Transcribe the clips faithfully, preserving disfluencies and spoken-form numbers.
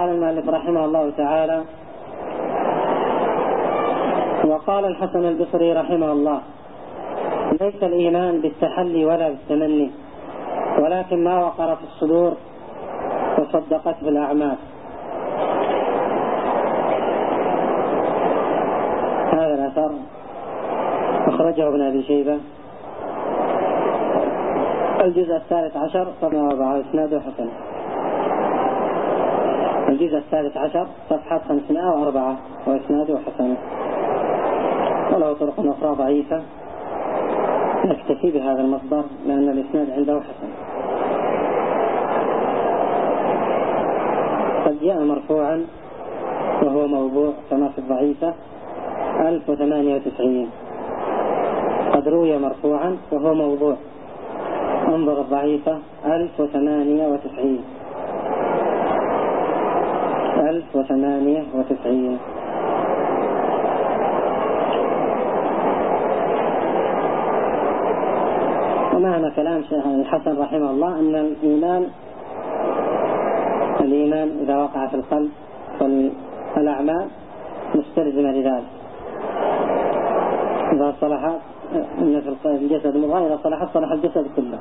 قال المؤلف رحمه الله تعالى: وقال الحسن البصري رحمه الله: ليس الإيمان بالتحلي ولا بالتمني، ولكن ما وقر في الصدور وصدقته الأعمال. هذا الأثر أخرجه ابن أبي شيبة الجزء الثالث عشر صفحة أربعة وإسناده حسن. الجزء الثالث عشر صفحة خمسمائة وأربعة وإسناده حسن، وله طرق أخرى ضعيفة نكتفي بهذا المصدر لأن الإسناد عنده حسن. قد جاء مرفوعا وهو موضوع كما في الضعيفة ألف وثمانية وتسعين، قد روي مرفوعا وهو موضوع، انظر الضعيفة ألف وثمانية وتسعين ألف وثمانية وتسعين. ومعنى كلام شيخ الحسن رحمه الله أن الإيمان الإيمان إذا وقع في القلب فالأعمال مستلزمة لذلك. إذا صلحت إن في الجسد مضغة، إذا صلحت صلح الجسد كله.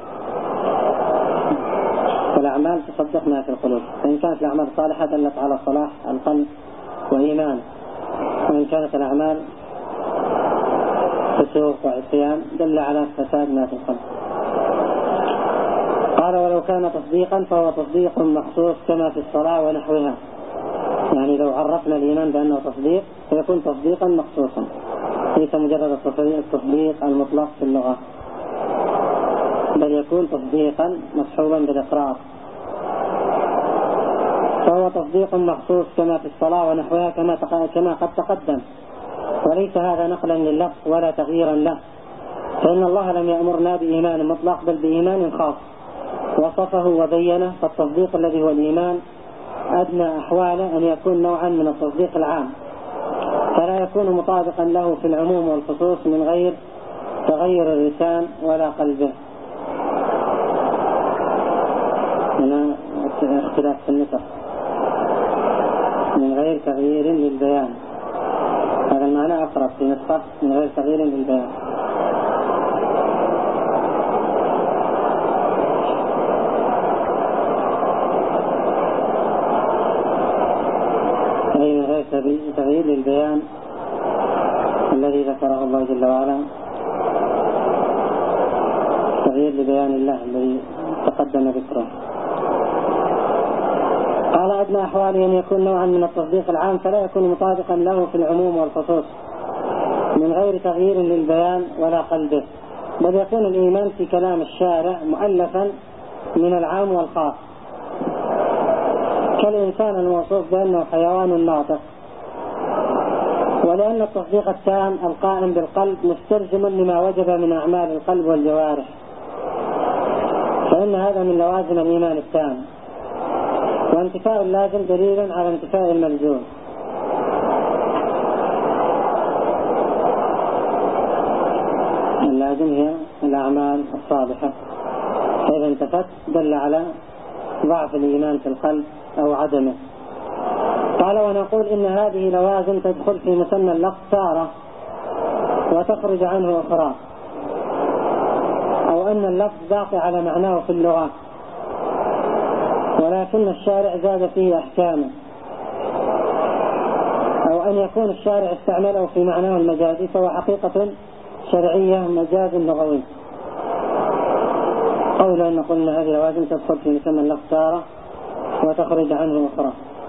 والأعمال تصدق ما في القلوب، فإن كانت الأعمال صالحة دلت على صلاح القلب وإيمان، وإن كانت الأعمال فسوق وعصيان دل على فساد ما في القلب. قال: ولو كان تصديقا فهو تصديق مخصوص كما في الصلاة ونحوها. يعني لو عرفنا الإيمان بأنه تصديق فيكون تصديقا مخصوصا، ليس مجرد التصديق المطلق في اللغة، بل يكون تصديقا مصحوبا بالإقرار. فهو تصديق مخصوص كما في الصلاة ونحوها كما كما قد تقدم، وليس هذا نقلا لللفظ ولا تغييرا له، فإن الله لم يأمرنا بإيمان مطلق بل بإيمان خاص وصفه وبينه. فالتصديق الذي هو الإيمان أدنى أحواله أن يكون نوعا من التصديق العام، فلا يكون مطابقا له في العموم والخصوص من غير تغير اللسان ولا قلبه. هنا اختلاف في النسخ، من غير تغيير للبيان، هذا المعنى أقرب في نسخة من غير تغيير للبيان. أي من غير تغيير للبيان الذي ذكره الله جل وعلا، تغيير لبيان الله الذي تقدم ذكره. قال: أدنى أحواله أن يكون نوعا من التصديق العام، فلا يكون مطابقا له في العموم والخصوص من غير تغيير للبيان ولا قلبه، بل يكون الإيمان في كلام الشارع مؤلفا من العام والخاص، كالإنسان الموصوف بأنه حيوان ناطق. ولأن التصديق التام القائم بالقلب مستلزم لما وجب من أعمال القلب والجوارح، فإن هذا من لوازم الإيمان التام، وانتفاء اللازم دليل على انتفاء الملزوم. اللازم هي الأعمال الصالحة، فإذا انتفت دل على ضعف الإيمان في القلب أو عدمه. قال: ونقول إن هذه لوازم تدخل في مسمى اللفظ تارة وتخرج عنه أخرى، أو أن اللفظ باقي على معناه في اللغة ولكن الشارع زاد فيه أحكامه، أو أن يكون الشارع استعمله في معناه المجازي فهو حقيقة شرعية مجاز لغوي. قولا أن نقول إن هذه لوازم تدخل في مسمى اللفظ تارة وتخرج عنه أخرى،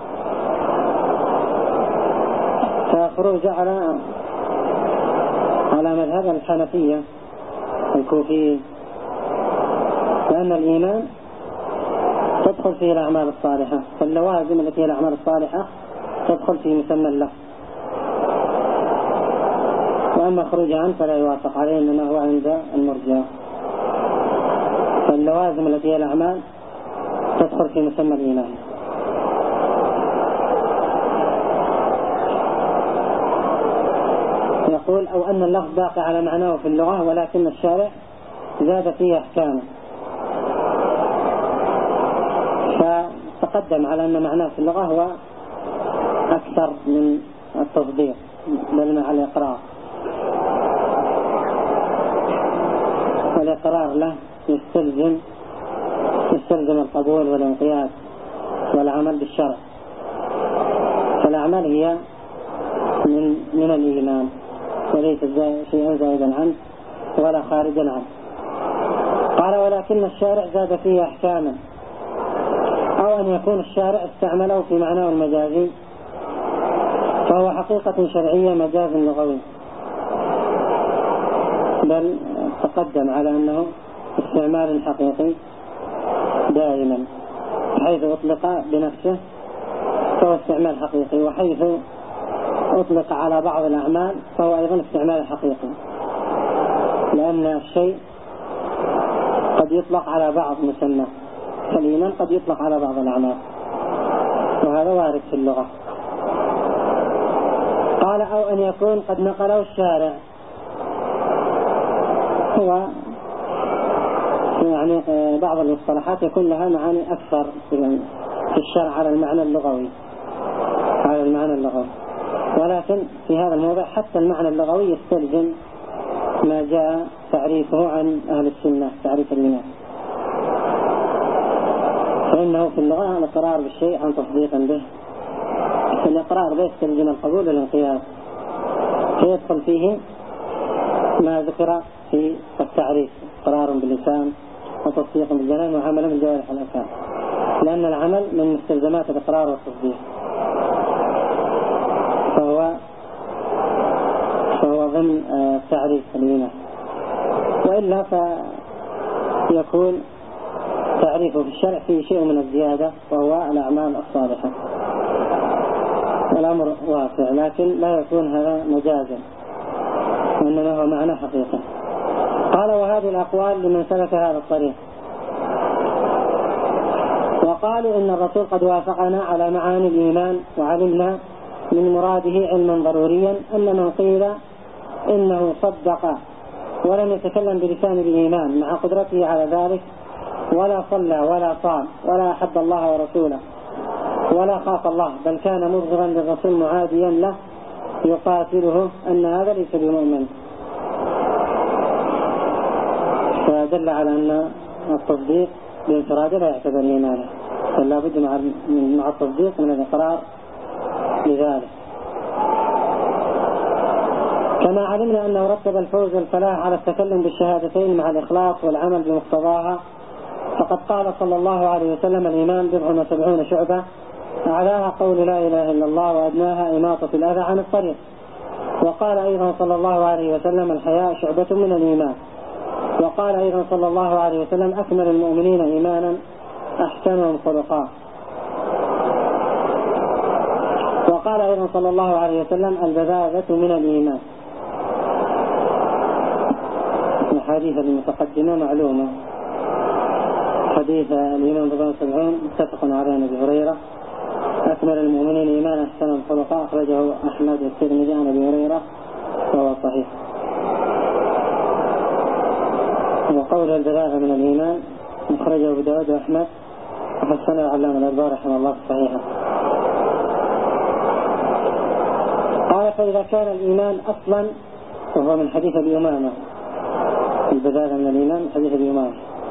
فخروج على على مذهب الحنفية الكوفي، لأن الإيمان تدخل فيه الأعمال الصالحة، فاللوازم التي هي الأعمال الصالحة تدخل في مسمى اللفظ، وأما خروج عنه فلا يوافق عليه، إنما هو عند المرجئة. فاللوازم التي هي الأعمال تدخل في مسمى الإيمان. يقول: أو أن اللفظ باقي على معناه في اللغة ولكن الشارع زاد فيه أحكامه. تقدم على أن معناه في اللغة هو أكثر من التصديق بل مع الإقرار، والإقرار له يستلزم يستلزم القبول والانقياد والعمل بالشرع، فالأعمال هي من من الإيمان وليس شيئا زائدا عنه ولا خارجا عنه. قال ولكن الشارع زاد فيه أحكاما، أو أن يكون الشارع استعمله في معناه المجازي فهو حقيقة شرعية مجاز لغوي، بل تقدم على أنه استعمال حقيقي دائما، حيث أطلق بنفسه فهو استعمال حقيقي، وحيث أطلق على بعض الأعمال فهو أيضا استعمال حقيقي، لأن الشيء قد يطلق على بعض مسمى، فالإيمان قد يطلق على بعض الأعمال، وهذا وارد في اللغة. قال أو أن يكون قد نقله الشارع، هو يعني بعض المصطلحات يكون لها معاني أكثر في الشرع على المعنى اللغوي على المعنى اللغوي ولكن في هذا الموضع حتى المعنى اللغوي يستلزم ما جاء تعريفه عن أهل السنة، تعريف الإيمان، فإنه في اللغة الإقرار بالشيء عن تصديق به، الإقرار به يستلزم القبول والانقياد، فيدخل فيه ما ذكر في التعريف: إقرار باللسان وتصديق بالجنان وعمل بالجوارح الأركان، لأن العمل من مستلزمات الإقرار والتصديق، فهو فهو ضمن تعريف الإيمان، وإلا فيكون تعريفه في الشرع فيه شيء من الزيادة وهو الأعمال الصالحة، والأمر واسع، لكن لا يكون هذا مجازا وإنما هو معنى حقيقي. قال وهذه الأقوال لمن سلك هذا الطريق، وقالوا إن الرسول قد وافقنا على معاني الإيمان، وعلمنا من مراده علما ضروريا أن من قيل إنه صدق ولم يتكلم بلسان الإيمان مع قدرته على ذلك ولا صلى ولا صام ولا أحب الله ورسوله ولا خاف الله، بل كان مبغضا للرسول معاديا له يقاتله، أن هذا ليس بمؤمن. فدل على أن التصديق بانفراد لا يعتبر إيمانا، بل لابد مع مع التصديق من الإقرار لذلك. كما علمنا أنه رتب الفوز والفلاح على التكلم بالشهادتين مع الإخلاص والعمل بمقتضاها، فقد قال صلى الله عليه وسلم: الإيمان بضع وسبعون شعبة، أعلاها قول لا إله إلا الله، وأدناها إماطة الأذى عن الطريق. وقال أيضا صلى الله عليه وسلم: الحياء شعبة من الإيمان. وقال أيضا صلى الله عليه وسلم: أكمل المؤمنين إيمانا أحسنهم خلقا. وقال أيضا صلى الله عليه وسلم: البذاذة من الإيمان. الحديث المتقدمة معلومة، حديث الإيمان بضع وسبعين متفق عليه أبي هريرة: أكمل المؤمنين إيمانا أحسنهم خلقا، أخرجه أحمد والترمذي عن أبي هريرة وهو صحيح. وقول البلاغة من الإيمان أخرجه أبو داود وأحمد وحسنه العلامة الألباني رحمه الله الصحيحة. قال: فإذا كان الإيمان أصلا، وهو من حديث أبي أمامة، البلاغة من الإيمان حديث أبي أمامة،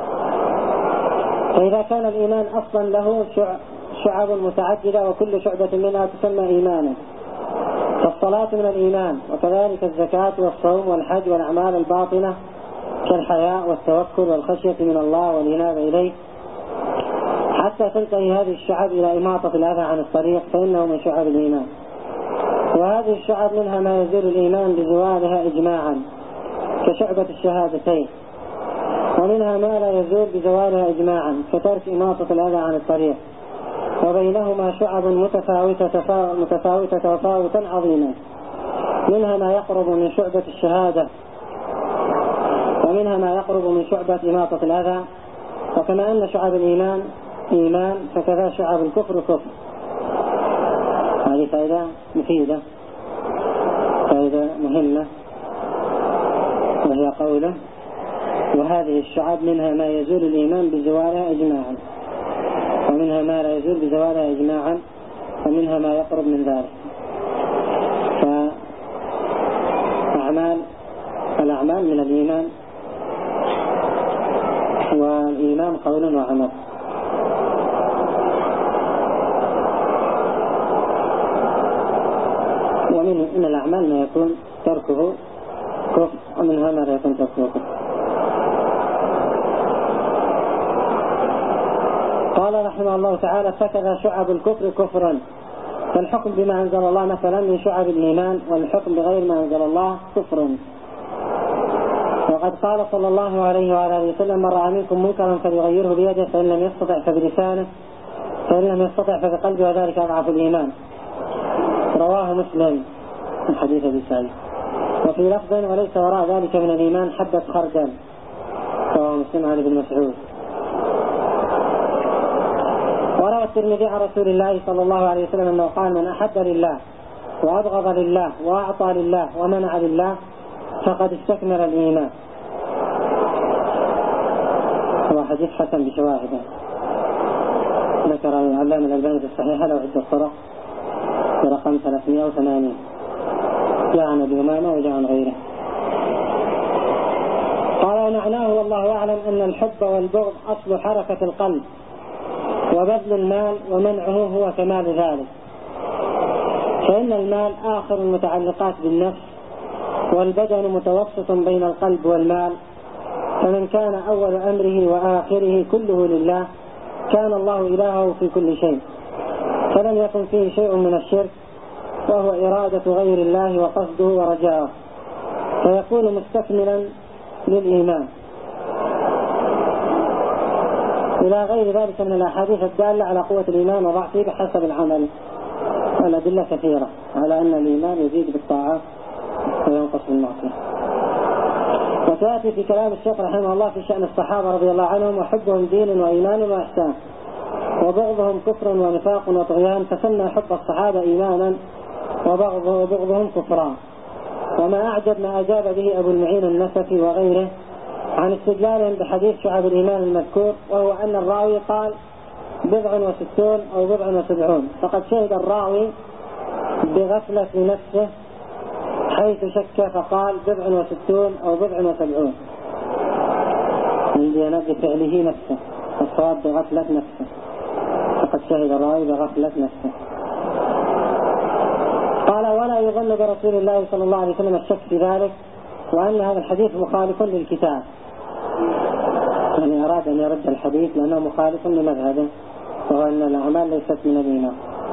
فإذا كان الإيمان أصلا له شعب متعددة وكل شعبة منها تسمى إيمانا، فالصلاة من الإيمان، وكذلك الزكاة والصوم والحج والأعمال الباطنة كالحياء والتوكل والخشية من الله والإنابة إليه، حتى تنتهي هذه الشعب إلى إماطة الأذى عن الطريق، فإنه من شعب الإيمان. وهذه الشعب منها ما يزول الإيمان بزوالها إجماعا كشعبة الشهادتين، ومنها ما لا يزول بزوالها إجماعا كترك إماطة الأذى عن الطريق، وبينهما شعب متفاوتة متفاوتة تفاوتا عظيما، منها ما يقرب من شعبة الشهادة، ومنها ما يقرب من شعبة إماطة الأذى. وكما أن شعب الإيمان إيمان، فكذا شعب الكفر كفر. هذه فائدة مفيدة، فائدة مهمة، وهي قوله: وهذه الشعب منها ما يزول الإيمان بزوالها إجماعا، ومنها ما لا يزول بزوالها إجماعا، ومنها ما يقرب من ذلك. فأعمال الأعمال من الإيمان، والإيمان قول وعمل. ومن من الأعمال ما يكون تركه كفر، ومنها ما لا يكون تركه كفر. قال رحمه الله تعالى: فكذا شعب الكفر كفرا، فالحكم بما أنزل الله مثلا من شعب الإيمان، والحكم بغير ما أنزل الله كفر. وقد قال صلى الله عليه وعلى آله وسلم: من رأى منكم منكرا فليغيره بيده، فإن لم يستطع فبلسانه، فإن لم يستطع فبقلبه، وذلك أضعف الإيمان. رواه مسلم من حديث أبي سعيد. وفي لفظ: وليس وراء ذلك من الإيمان حبة خردل. رواه مسلم عن ابن مسعود. وروى الترمذي عن رسول الله صلى الله عليه وسلم أنه قال: من أحب لله وأبغض لله وأعطى لله ومنع لله فقد استكمل الإيمان. هو حديث حسن بشواهده، ذكر العلامة الألباني في الصحيحة له عدة طرق برقم ثلاثمائة وثمانين، جاء عن أبي أمامة وجاء عن غيره. قال: ومعناه والله أعلم أن الحب والبغض أصل حركة القلب، وبذل المال ومنعه هو كمال ذلك، فإن المال آخر المتعلقات بالنفس، والبدن متوسط بين القلب والمال، فمن كان أول أمره وآخره كله لله كان الله إلهه في كل شيء، فلم يكن فيه شيء من الشرك، وهو إرادة غير الله وقصده ورجاءه، فيكون مستكملا للإيمان، إلى غير ذلك من الأحاديث الدالة على قوة الإيمان وضعفه بحسب العمل. والأدلة كثيرة على أن الإيمان يزيد بالطاعات وينقص بالمعصية. وسيأتي في كلام الشيخ رحمه الله في شأن الصحابة رضي الله عنهم: وحبهم دين وإيمان وإحسان، وبغضهم كفر ونفاق وطغيان، فسمى حب الصحابة إيمانا وبغضهم كفران. وما أعجب ما أجاب به أبو المعين النسفي وغيره عن استدلالهم بحديث شعب الإيمان المذكور، وهو أن الراوي قال بضع وستون أو بضع وسبعون، فقد شهد الراوي بغفلة نفسه حيث شك فقال بضع وستون أو بضع وسبعون، من ديانات فعله نفسه، الصواب بغفلة نفسه، فقد شهد الراوي بغفلة نفسه. قال: ولا يظن برسول الله صلى الله عليه وسلم الشك في ذلك، وأن هذا الحديث مخالف للكتاب، يعني أراد أن يرد الحديث لأنه مخالف لمذهبه، وهو أن الأعمال ليست من الإيمان.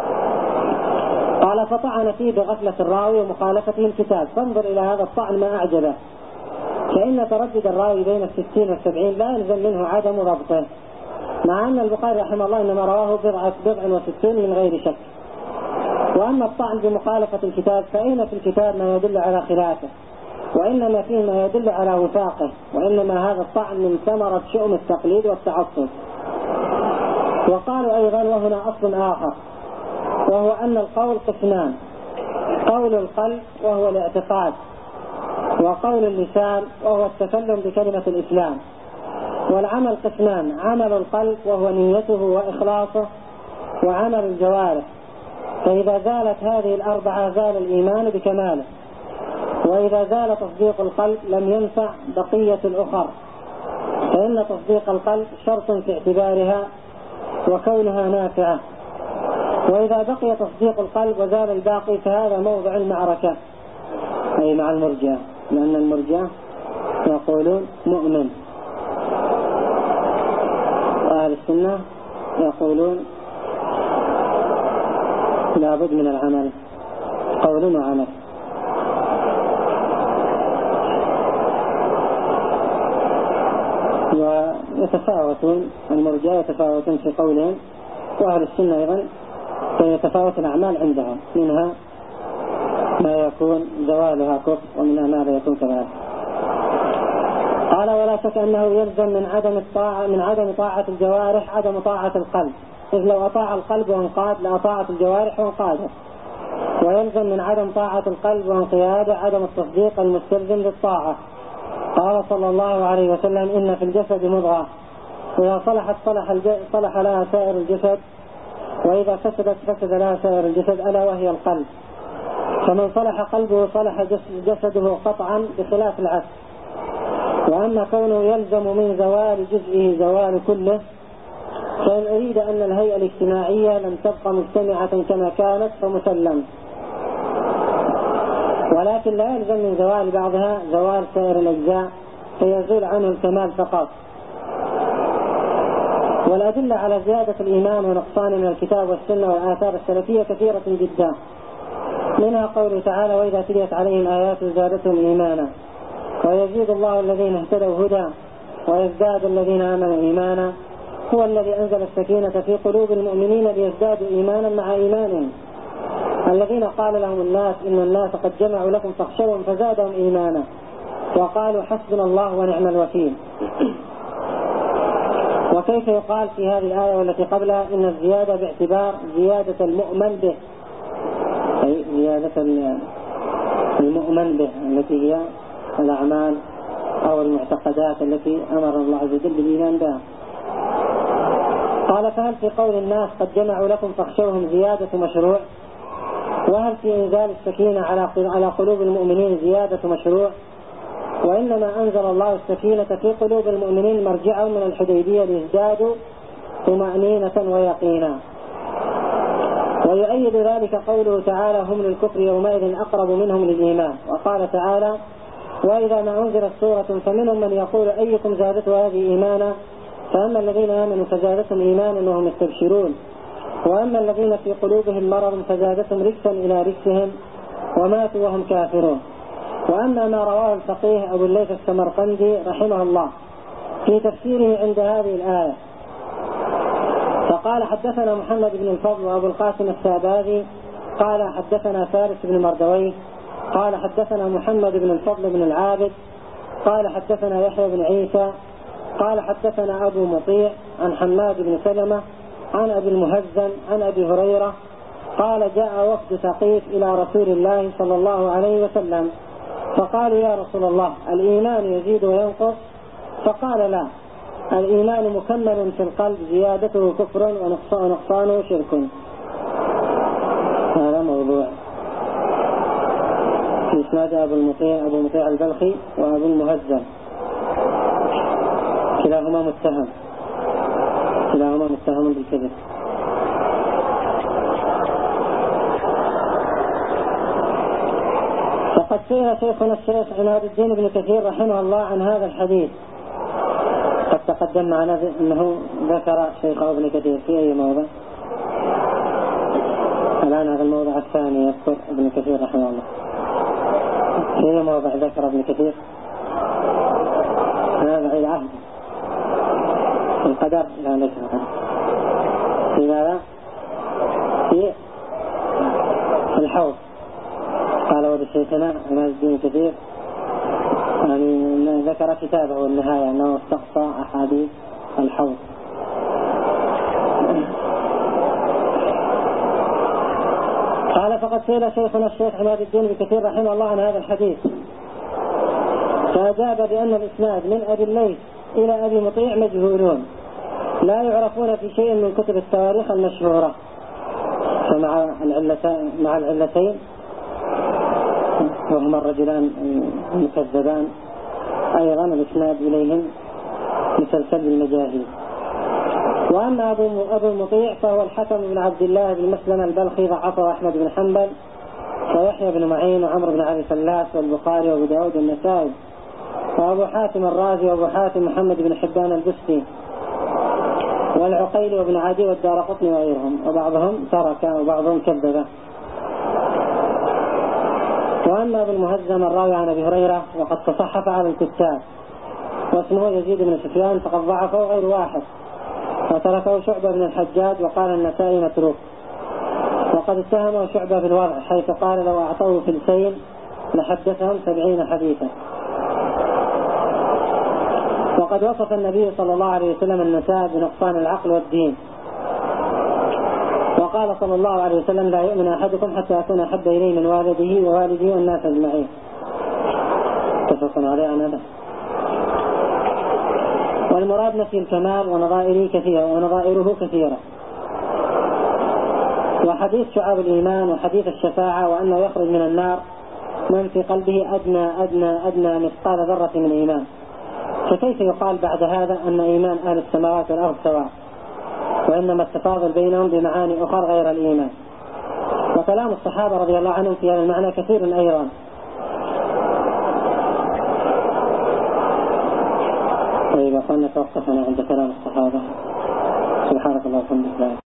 قال: فطعن فيه بغفلة الراوي ومخالفته الكتاب، فانظر إلى هذا الطعن ما أعجبه، فإن تردد الراوي بين الستين والسبعين لا يلزم منه عدم ضبطه، مع أن البخاري رحمه الله إنما رواه بضعة بضع وستين من غير شك. وأما الطعن بمخالفة الكتاب فإن في الكتاب ما يدل على خلافه، وإنما فيه ما يدل على وفاقه، وإنما هذا الطعن من ثمرة شؤم التقليد والتعصب. وقالوا أيضا: وهنا أصل آخر، وهو أن القول قسمان: قول القلب وهو الاعتقاد، وقول اللسان وهو التكلم بكلمة الإسلام. والعمل قسمان: عمل القلب وهو نيته وإخلاصه، وعمل الجوارح، فإذا زالت هذه الأربعة زال الإيمان بكماله، وإذا زال تصديق القلب لم ينفع بقية الأخر، فإن تصديق القلب شرط في اعتبارها وكونها نافعة، وإذا بقي تصديق القلب وزال الباقي فهذا موضع المعركة، أي مع المرجئة، لأن المرجئة يقولون مؤمن، وأهل السنة يقولون لابد من العمل، قول وعمل. ويتفاوتون، المرجئة يتفاوتون في قولهم، وأهل السنة أيضا يتفاوت الأعمال عندهم، منها ما يكون زوالها كفر، ومنها ما لا يكون كذلك. قال: ولا شك أنه يلزم من عدم الطاعة من عدم طاعة الجوارح عدم طاعة القلب، إذ لو أطاع القلب وانقاد لأطاعت الجوارح وانقاده. ويلزم من عدم طاعة القلب وانقياده عدم التصديق المستلزم للطاعة. قال صلى الله عليه وسلم: إن في الجسد مضغة إذا صلحت صلح, صلح لها سائر الجسد، وإذا فسدت فسد لها سائر الجسد، ألا وهي القلب. فمن صلح قلبه صلح جسده قطعا بخلاف العكس. وأما كونه يلزم من زوال جزئه زوال كله، فإن أريد أن الهيئة الاجتماعية لم تبقى مجتمعة كما كانت فمسلم، ولكن لا يلزم من زوال بعضها زوال سائر الأجزاء فيزول عنه الكمال فقط. والأدلة على زيادة الإيمان ونقصان من الكتاب والسنة والآثار السلفية كثيرة جدا، منها قوله تعالى: وإذا تليت عليهم آيات زادتهم إيمانا ويزيد الله الذين اهتدوا هدى ويزداد الذين آمنوا إيمانا. هو الذي أنزل السكينة في قلوب المؤمنين ليزدادوا إيمانا مع إيمانهم، الذين قال لهم الناس إن الناس قد جمعوا لكم فاخشوهم فزادهم إيمانا وقالوا حسبنا الله ونعم الوكيل. وكيف يقال في هذه الآية والتي قبلها إن الزيادة باعتبار زيادة المؤمن به، أي زيادة المؤمن به التي هي الأعمال أو المعتقدات التي أمر الله عز وجل بالإيمان بها. قال: فهل في قول الناس قد جمعوا لكم فاخشوهم زيادة مشروع؟ وهل في إنزال السكينة على قلوب المؤمنين زيادة مشروع؟ وإنما أنزل الله السكينة في قلوب المؤمنين مرجعهم من الحديبية ليزدادوا طمأنينة ويقينا. ويؤيد ذلك قوله تعالى: هم للكفر يومئذ أقرب منهم للإيمان. وقال تعالى: وإذا ما أنزلت سورة فمنهم من يقول أيكم زادته هذه إيمانا، فأما الذين آمنوا فزادتهم إيمانا وهم يستبشرون، وأما الذين في قلوبهم مرض فزادتهم رجسا إلى رجسهم وماتوا وهم كافرون. وأما ما رواه الفقيه أبو الليث السمرقندي رحمه الله في تفسيره عند هذه الآية، فقال: حدثنا محمد بن الفضل وأبو القاسم السابادي قال حدثنا فارس بن مردويه قال حدثنا محمد بن الفضل بن العابد قال حدثنا يحيى بن عيسى قال حدثنا أبو مطيع عن حماد بن سلمة عن أبي المهزم عن أبي هريرة قال: جاء وفد ثقيف إلى رسول الله صلى الله عليه وسلم فقالوا: يا رسول الله، الإيمان يزيد وينقص؟ فقال: لا، الإيمان مكمل في القلب، زيادته كفر ونقصانه شرك. هذا موضوع في إسناد أبو المطيع أبو مطيع البلخي وأبو المهزم، كلاهما متهم كلاهما متهم بالكذب. وقد سئل شيخنا الشيخ عماد الدين بن كثير رحمه الله عن هذا الحديث. قد تقدم معنا أنه ذكر شيخ ابن كثير في أي موضع. الآن هذا الموضع الثاني يذكر ابن كثير رحمه الله. في أي موضع ذكر ابن كثير؟ هذا العهد القدر، لا ليس القدر. في ماذا؟ في الحوض. قال وبشيخنا عماد الدين كثير يعني ذكر كتابه النهاية أنه استقصى أحاديث الحوض. قال: فقد سئل شيخنا الشيخ عماد الدين كثير رحمه الله عن هذا الحديث فأجاب بأن الإسناد من أبي الليث إلى أبي مطيع مجهولون لا يعرفون في شيء من كتب التواريخ المشهورة. فمع العلتين مع العلتين وهما الرجلان المكذبان أيضا الإسناد إليهم مسلسل بالمجاهيل. وأما أبو المطيع فهو الحكم بن عبد الله بن مسلم البلخي ضعفه أحمد بن حنبل ويحيى بن معين وعمرو بن أبي فلاس والبخاري وأبو داود والنسائي وأبو حاتم الرازي وأبو حاتم محمد بن حبان البستي والعقيلي وابن عدي والدارقطني وغيرهم، وبعضهم ترك وبعضهم كذب. وأما ابن المهزم الراوي عن أبي هريرة وقد تصحف على الكتاب واسمه يزيد بن سفيان فقد ضعفه غير واحد وتركه شعبة بن الحجاج وقال النسائي متروك. وقد اتهمه شعبة بالوضع حيث قال: لو أعطوه فلسين لحدثهم سبعين حديثا. وقد وصف النبي صلى الله عليه وسلم النساء بنقصان العقل والدين، وقال صلى الله عليه وسلم: لا يؤمن أحدكم حتى يكون أحب إليه من والده ووالده والناس أجمعين. متفق عليه عن هذا. والمراد نفي الكمال ونظائره كثيرة ونظائره كثيرة. وحديث شعاب الإيمان وحديث الشفاعة وأنه يخرج من النار من في قلبه أدنى أدنى أدنى مثقال ذرة من إيمان، فكيف يقال بعد هذا أن إيمان أهل السماوات والأرض سواء، وإنما التفاضل بينهم بمعاني أخرى غير الإيمان؟ وكلام الصحابة رضي الله عنهم في هذا المعنى كثير أيضا. طيب أخوانا توقفنا عند كلام الصحابة. سبحانك اللهم وبحمدك.